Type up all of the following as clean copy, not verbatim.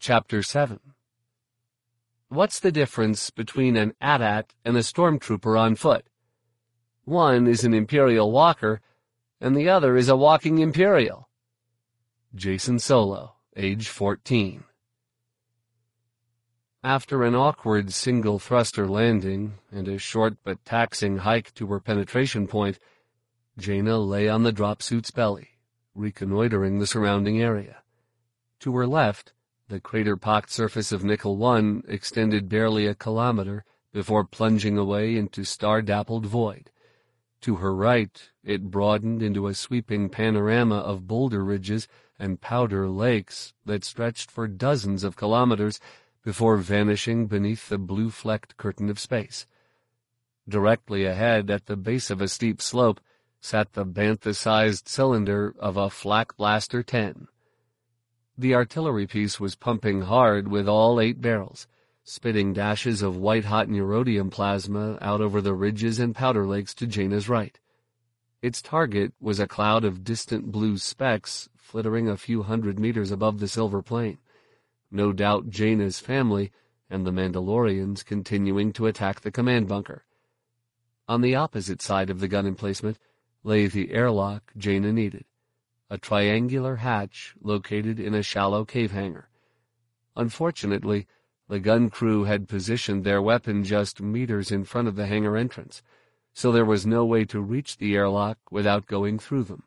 Chapter 7. What's the difference between an AT-AT and a stormtrooper on foot? One is an Imperial walker, and the other is a walking Imperial. Jason Solo, age 14. After an awkward single-thruster landing and a short but taxing hike to her penetration point, Jaina lay on the dropsuit's belly, reconnoitering the surrounding area. To her left, the crater-pocked surface of Nickel-1 extended barely a kilometer before plunging away into star-dappled void. To her right, it broadened into a sweeping panorama of boulder ridges and powder lakes that stretched for dozens of kilometers before vanishing beneath the blue-flecked curtain of space. Directly ahead, at the base of a steep slope, sat the bantha-sized cylinder of a Flak Blaster 10. The artillery piece was pumping hard with all 8 barrels, spitting dashes of white-hot neurodium plasma out over the ridges and powder lakes to Jaina's right. Its target was a cloud of distant blue specks flittering a few hundred meters above the silver plain. No doubt Jaina's family and the Mandalorians continuing to attack the command bunker. On the opposite side of the gun emplacement lay the airlock Jaina needed, a triangular hatch located in a shallow cave hangar. Unfortunately, the gun crew had positioned their weapon just meters in front of the hangar entrance, so there was no way to reach the airlock without going through them.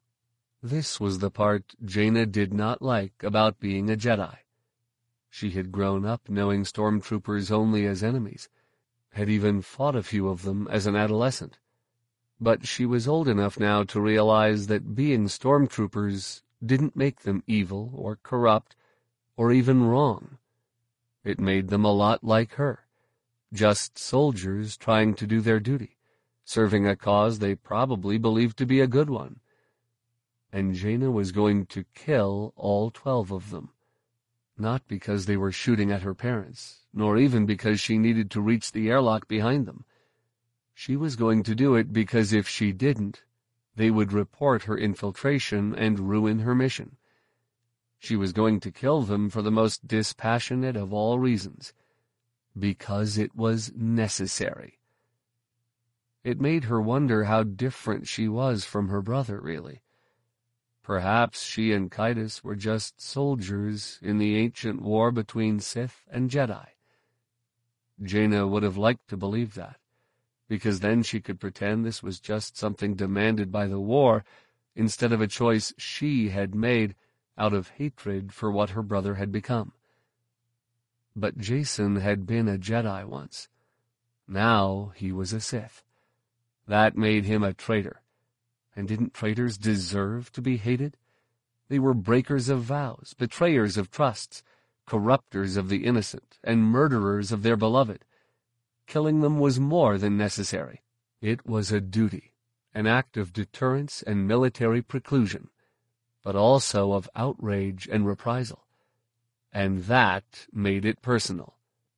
This was the part Jaina did not like about being a Jedi. She had grown up knowing stormtroopers only as enemies, had even fought a few of them as an adolescent. But she was old enough now to realize that being stormtroopers didn't make them evil or corrupt or even wrong. It made them a lot like her, just soldiers trying to do their duty, serving a cause they probably believed to be a good one. And Jaina was going to kill all 12 of them. Not because they were shooting at her parents, nor even because she needed to reach the airlock behind them. She was going to do it because if she didn't, they would report her infiltration and ruin her mission. She was going to kill them for the most dispassionate of all reasons, because it was necessary. It made her wonder how different she was from her brother, really. Perhaps she and Kaitis were just soldiers in the ancient war between Sith and Jedi. Jaina would have liked to believe that, because then she could pretend this was just something demanded by the war instead of a choice she had made out of hatred for what her brother had become. But Jacen had been a Jedi once. Now he was a Sith. That made him a traitor. And didn't traitors deserve to be hated? They were breakers of vows, betrayers of trusts, corrupters of the innocent, and murderers of their beloved. Killing them was more than necessary. It was a duty, an act of deterrence and military preclusion, but also of outrage and reprisal. And that made it personal.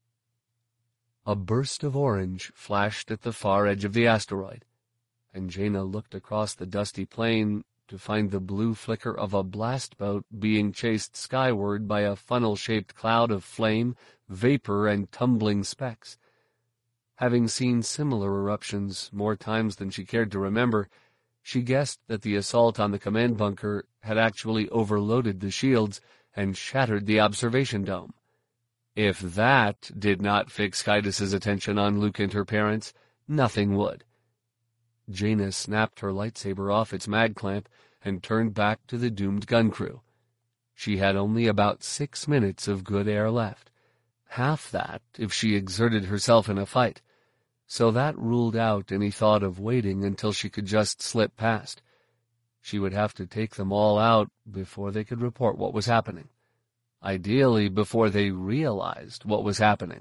A burst of orange flashed at the far edge of the asteroid, and Jaina looked across the dusty plain to find the blue flicker of a blast boat being chased skyward by a funnel-shaped cloud of flame, vapor, and tumbling specks. Having seen similar eruptions more times than she cared to remember, she guessed that the assault on the command bunker had actually overloaded the shields and shattered the observation dome. If that did not fix Kaitis' attention on Luke and her parents, nothing would. Jaina snapped her lightsaber off its mag clamp and turned back to the doomed gun crew. She had only about 6 minutes of good air left, half that if she exerted herself in a fight, so that ruled out any thought of waiting until she could just slip past. She would have to take them all out before they could report what was happening. Ideally, before they realized what was happening.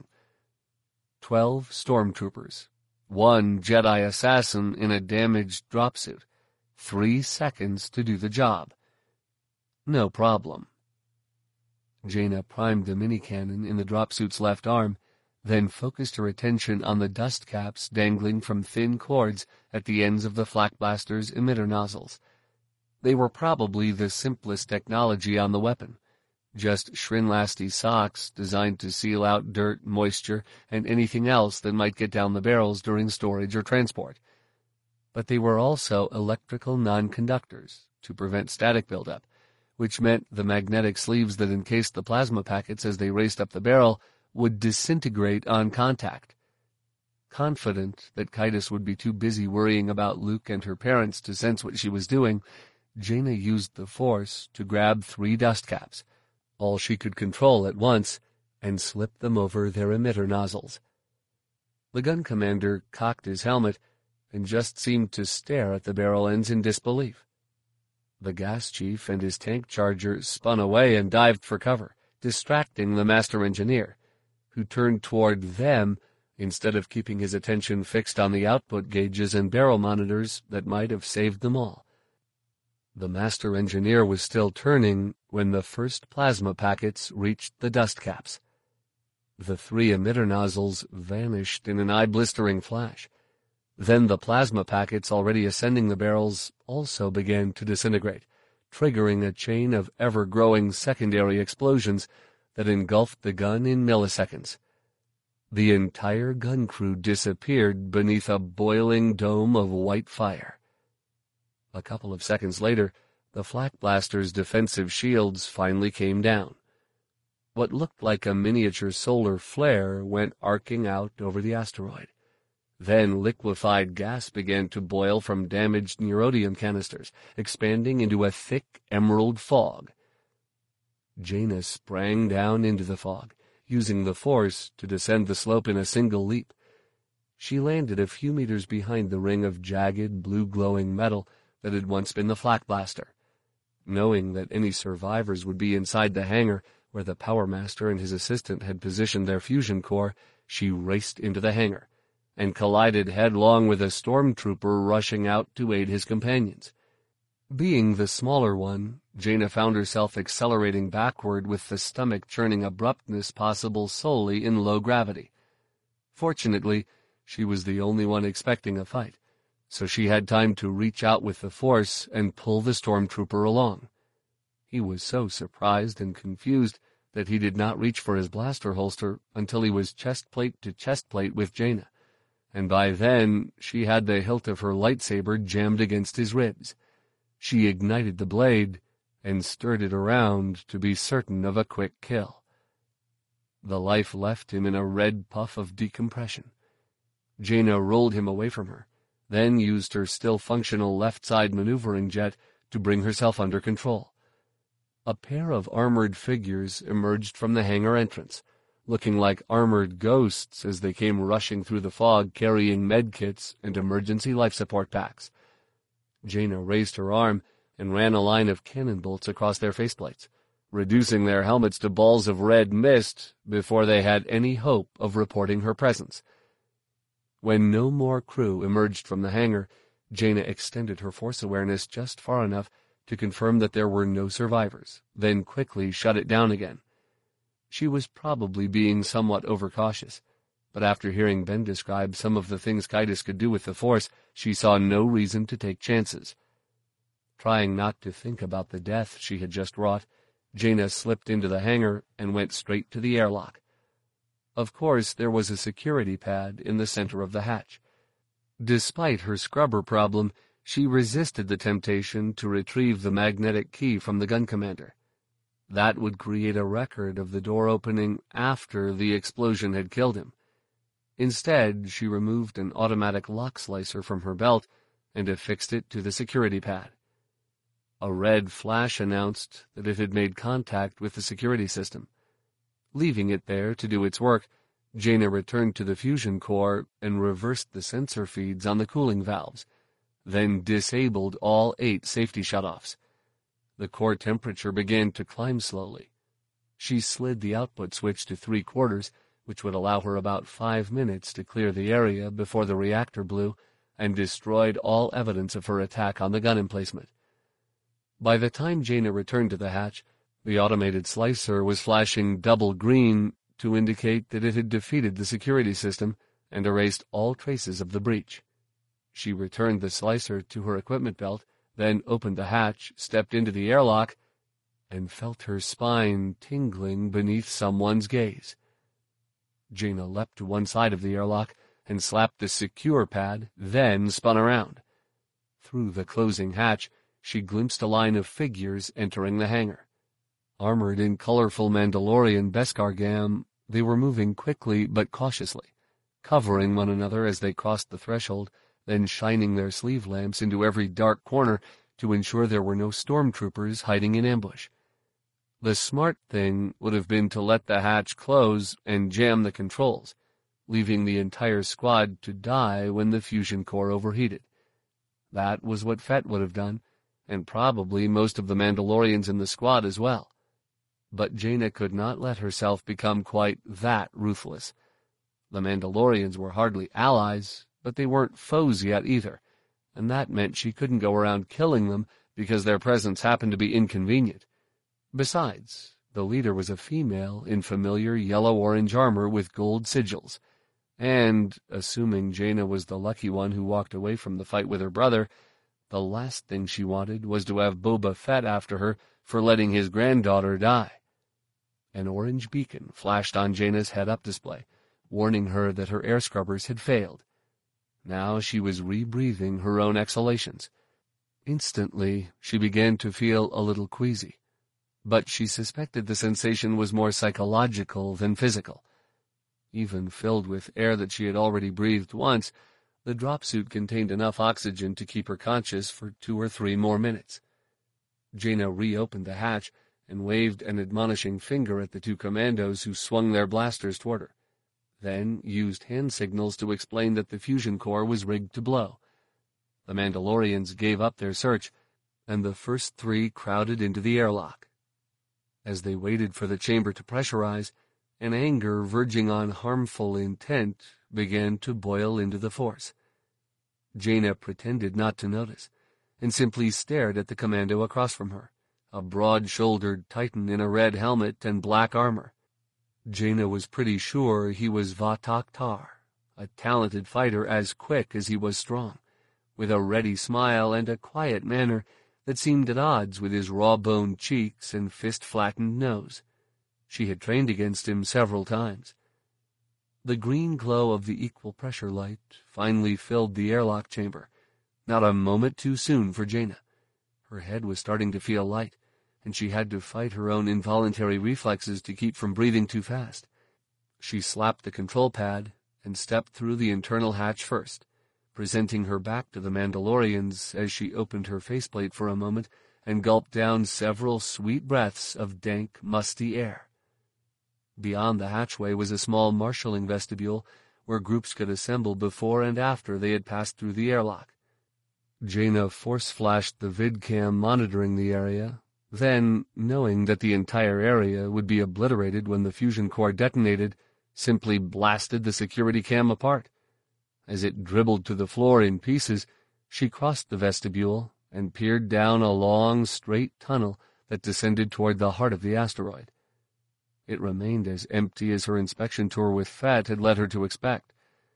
12 stormtroopers, 1 Jedi assassin in a damaged dropsuit, 3 seconds to do the job. No problem. Jaina primed the mini-cannon in the dropsuit's left arm, then focused her attention on the dust caps dangling from thin cords at the ends of the Flak Blaster's emitter nozzles. They were probably the simplest technology on the weapon, just Shrinlasty socks designed to seal out dirt, moisture, and anything else that might get down the barrels during storage or transport. But they were also electrical non-conductors to prevent static buildup, which meant the magnetic sleeves that encased the plasma packets as they raced up the barrel would disintegrate on contact. Confident that Kaitis would be too busy worrying about Luke and her parents to sense what she was doing, Jaina used the Force to grab 3 dust caps, all she could control at once, and slip them over their emitter nozzles. The gun commander cocked his helmet and just seemed to stare at the barrel ends in disbelief. The gas chief and his tank charger spun away and dived for cover, distracting the master engineer, who turned toward them instead of keeping his attention fixed on the output gauges and barrel monitors that might have saved them all. The master engineer was still turning when the first plasma packets reached the dust caps. The 3 emitter nozzles vanished in an eye-blistering flash. Then the plasma packets already ascending the barrels also began to disintegrate, triggering a chain of ever-growing secondary explosions that engulfed the gun in milliseconds. The entire gun crew disappeared beneath a boiling dome of white fire. A couple of seconds later, the flak blaster's defensive shields finally came down. What looked like a miniature solar flare went arcing out over the asteroid. Then liquefied gas began to boil from damaged neurodium canisters, expanding into a thick emerald fog. Jaina sprang down into the fog, using the Force to descend the slope in a single leap. She landed a few meters behind the ring of jagged, blue-glowing metal that had once been the flak blaster. Knowing that any survivors would be inside the hangar where the Power Master and his assistant had positioned their fusion core, she raced into the hangar and collided headlong with a stormtrooper rushing out to aid his companions. Being the smaller one, Jaina found herself accelerating backward with the stomach-churning abruptness possible solely in low gravity. Fortunately, she was the only one expecting a fight, so she had time to reach out with the Force and pull the stormtrooper along. He was so surprised and confused that he did not reach for his blaster holster until he was chest-plate to chest-plate with Jaina, and by then she had the hilt of her lightsaber jammed against his ribs. She ignited the blade and stirred it around to be certain of a quick kill. The life left him in a red puff of decompression. Jaina rolled him away from her, then used her still functional left-side maneuvering jet to bring herself under control. A pair of armored figures emerged from the hangar entrance, looking like armored ghosts as they came rushing through the fog carrying medkits and emergency life support packs. Jaina raised her arm and ran a line of cannon bolts across their faceplates, reducing their helmets to balls of red mist before they had any hope of reporting her presence. When no more crew emerged from the hangar, Jaina extended her Force awareness just far enough to confirm that there were no survivors, then quickly shut it down again. She was probably being somewhat overcautious, but after hearing Ben describe some of the things Kaitis could do with the Force, she saw no reason to take chances. Trying not to think about the death she had just wrought, Jaina slipped into the hangar and went straight to the airlock. Of course, there was a security pad in the center of the hatch. Despite her scrubber problem, she resisted the temptation to retrieve the magnetic key from the gun commander. That would create a record of the door opening after the explosion had killed him. Instead, she removed an automatic lock slicer from her belt and affixed it to the security pad. A red flash announced that it had made contact with the security system. Leaving it there to do its work, Jaina returned to the fusion core and reversed the sensor feeds on the cooling valves, then disabled all 8 safety shutoffs. The core temperature began to climb slowly. She slid the output switch to 3/4, which would allow her about 5 minutes to clear the area before the reactor blew and destroyed all evidence of her attack on the gun emplacement. By the time Jaina returned to the hatch, the automated slicer was flashing double green to indicate that it had defeated the security system and erased all traces of the breach. She returned the slicer to her equipment belt, then opened the hatch, stepped into the airlock, and felt her spine tingling beneath someone's gaze. Jaina leapt to one side of the airlock and slapped the secure pad, then spun around. Through the closing hatch, she glimpsed a line of figures entering the hangar. Armored in colorful Mandalorian Beskar gam, they were moving quickly but cautiously, covering one another as they crossed the threshold, then shining their sleeve lamps into every dark corner to ensure there were no stormtroopers hiding in ambush. The smart thing would have been to let the hatch close and jam the controls, leaving the entire squad to die when the fusion core overheated. That was what Fett would have done, and probably most of the Mandalorians in the squad as well. But Jaina could not let herself become quite that ruthless. The Mandalorians were hardly allies, but they weren't foes yet either, and that meant she couldn't go around killing them because their presence happened to be inconvenient. Besides, the leader was a female in familiar yellow-orange armor with gold sigils, and, assuming Jaina was the lucky one who walked away from the fight with her brother, the last thing she wanted was to have Boba Fett after her for letting his granddaughter die. An orange beacon flashed on Jaina's head-up display, warning her that her air scrubbers had failed. Now she was rebreathing her own exhalations. Instantly, she began to feel a little queasy, but she suspected the sensation was more psychological than physical. Even filled with air that she had already breathed once, the drop suit contained enough oxygen to keep her conscious for 2 or 3 more minutes. Jaina reopened the hatch and waved an admonishing finger at the 2 commandos who swung their blasters toward her, then used hand signals to explain that the fusion core was rigged to blow. The Mandalorians gave up their search, and the first 3 crowded into the airlock. As they waited for the chamber to pressurize, an anger verging on harmful intent began to boil into the Force. Jaina pretended not to notice, and simply stared at the commando across from her, a broad-shouldered Titan in a red helmet and black armor. Jaina was pretty sure he was Vatak Tar, a talented fighter as quick as he was strong, with a ready smile and a quiet manner that seemed at odds with his raw-boned cheeks and fist-flattened nose. She had trained against him several times. The green glow of the equal pressure light finally filled the airlock chamber, not a moment too soon for Jaina. Her head was starting to feel light, and she had to fight her own involuntary reflexes to keep from breathing too fast. She slapped the control pad and stepped through the internal hatch first, presenting her back to the Mandalorians as she opened her faceplate for a moment and gulped down several sweet breaths of dank, musty air. Beyond the hatchway was a small marshalling vestibule where groups could assemble before and after they had passed through the airlock. Jaina force-flashed the vidcam monitoring the area, then, knowing that the entire area would be obliterated when the fusion core detonated, simply blasted the security cam apart. As it dribbled to the floor in pieces, she crossed the vestibule and peered down a long, straight tunnel that descended toward the heart of the asteroid. It remained as empty as her inspection tour with Fett had led her to expect.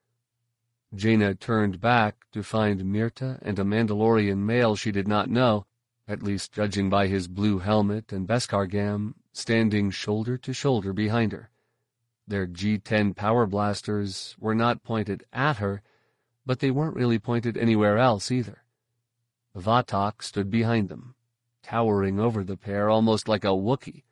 Jaina turned back to find Mirta and a Mandalorian male she did not know, at least judging by his blue helmet and Beskar gam, standing shoulder to shoulder behind her. Their G-10 power blasters were not pointed at her, but they weren't really pointed anywhere else either. Vatak stood behind them, towering over the pair almost like a Wookiee.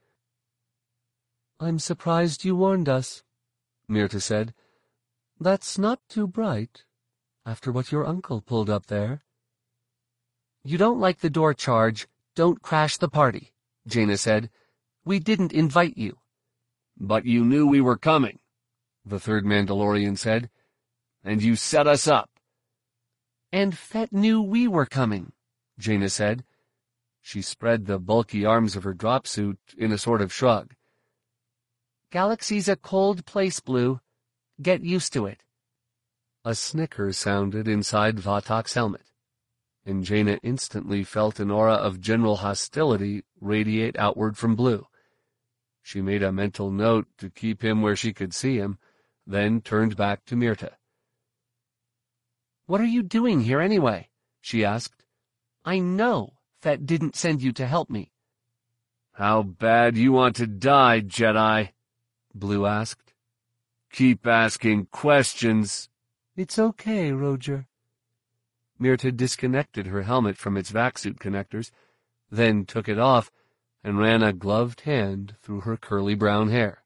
"I'm surprised you warned us," Mirta said. "That's not too bright, after what your uncle pulled up there." "You don't like the door charge, don't crash the party," Jaina said. "We didn't invite you." "But you knew we were coming," the 3rd Mandalorian said, "and you set us up." "And Fett knew we were coming," Jaina said. She spread the bulky arms of her drop suit in a sort of shrug. "Galaxy's a cold place, Blue. Get used to it." A snicker sounded inside Vatak's helmet, and Jaina instantly felt an aura of general hostility radiate outward from Blue. She made a mental note to keep him where she could see him, then turned back to Mirta. "What are you doing here anyway?" she asked. "I know Fett didn't send you to help me." How bad you want to die, Jedi? Blue asked. Keep asking questions. It's okay, Roger. Mirta disconnected her helmet from its vac-suit connectors, then took it off and ran a gloved hand through her curly brown hair.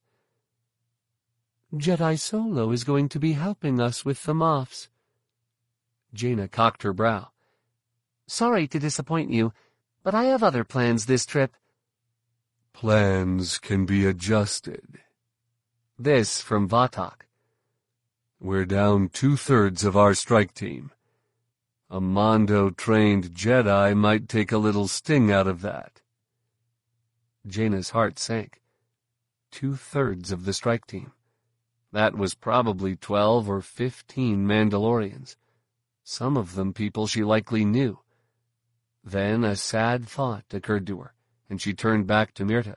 Jedi Solo is going to be helping us with the Moffs. Jaina cocked her brow. Sorry to disappoint you, but I have other plans this trip. Plans can be adjusted. This from Vatak. We're down 2/3 of our strike team. A Mondo-trained Jedi might take a little sting out of that. Jaina's heart sank. 2/3 of the strike team. That was probably 12 or 15 Mandalorians. Some of them people she likely knew. Then a sad thought occurred to her, and she turned back to Mirta.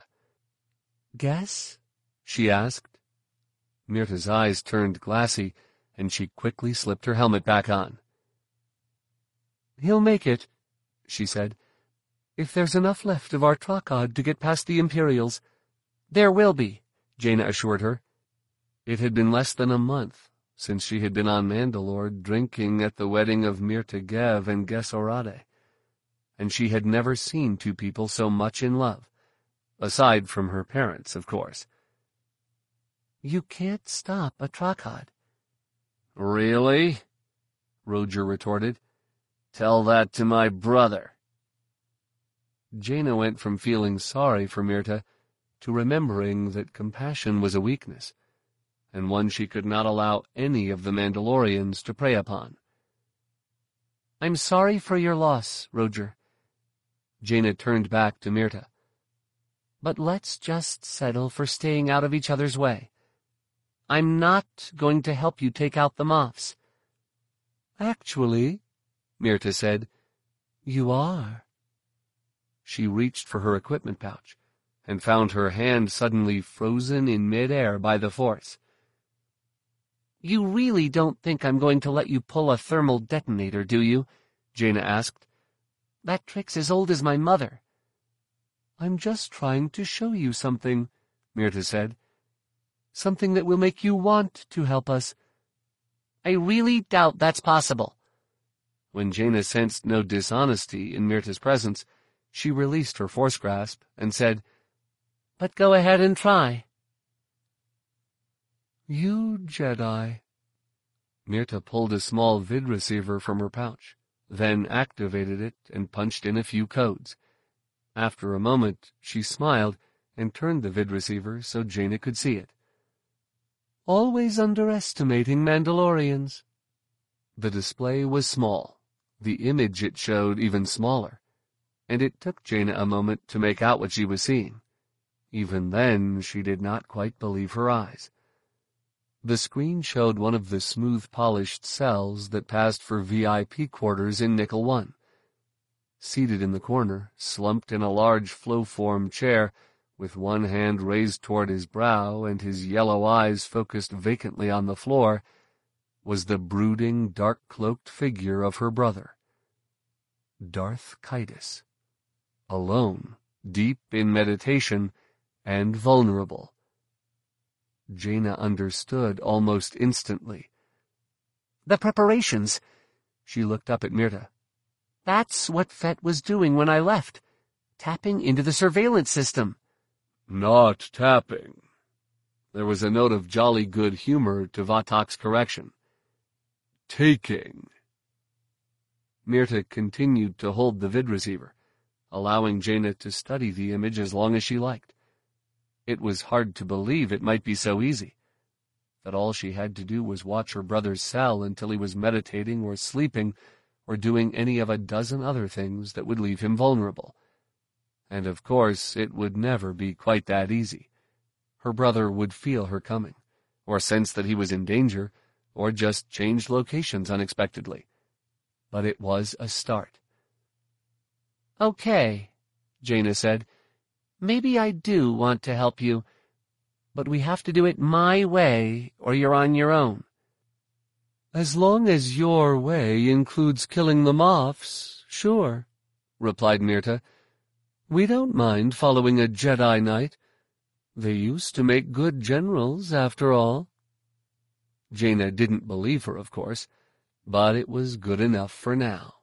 Guess? She asked. Mirta's eyes turned glassy, and she quickly slipped her helmet back on. He'll make it, she said. If there's enough left of our Trokad to get past the Imperials. There will be, Jaina assured her. It had been less than a month since she had been on Mandalore drinking at the wedding of Mirta Gev and Gessorade, and she had never seen two people so much in love, aside from her parents, of course. You can't stop a Trokad. Really? Roger retorted. Tell that to my brother. Jaina went from feeling sorry for Mirta to remembering that compassion was a weakness, and one she could not allow any of the Mandalorians to prey upon. I'm sorry for your loss, Roger. Jaina turned back to Mirta. But let's just settle for staying out of each other's way. I'm not going to help you take out the Moffs. Actually, Mirta said, you are. She reached for her equipment pouch and found her hand suddenly frozen in mid-air by the Force. You really don't think I'm going to let you pull a thermal detonator, do you? Jaina asked. That trick's as old as my mother. I'm just trying to show you something, Mirta said. Something that will make you want to help us. I really doubt that's possible. When Jaina sensed no dishonesty in Mirta's presence, she released her Force grasp and said, But go ahead and try. You Jedi. Mirta pulled a small vid receiver from her pouch, then activated it and punched in a few codes. After a moment, she smiled and turned the vid receiver so Jaina could see it. Always underestimating Mandalorians. The display was small, the image it showed even smaller, and it took Jaina a moment to make out what she was seeing. Even then, she did not quite believe her eyes. The screen showed one of the smooth-polished cells that passed for VIP quarters in Nickel 1. Seated in the corner, slumped in a large flow-form chair, with one hand raised toward his brow and his yellow eyes focused vacantly on the floor, was the brooding, dark-cloaked figure of her brother, Darth Caedus, alone, deep in meditation, and vulnerable. Jaina understood almost instantly. The preparations. She looked up at Mirta. That's what Fett was doing when I left, tapping into the surveillance system. Not tapping. There was a note of jolly good humor to Vatak's correction. Taking. Mirta continued to hold the vid receiver, allowing Jaina to study the image as long as she liked. It was hard to believe it might be so easy, that all she had to do was watch her brother's cell until he was meditating or sleeping or doing any of a dozen other things that would leave him vulnerable. And of course, it would never be quite that easy. Her brother would feel her coming, or sense that he was in danger, or just change locations unexpectedly. But it was a start. Okay, Jaina said. Maybe I do want to help you, but we have to do it my way, or you're on your own. As long as your way includes killing the Moffs, sure, replied Mirta. We don't mind following a Jedi Knight. They used to make good generals, after all." Jaina didn't believe her, of course, but it was good enough for now.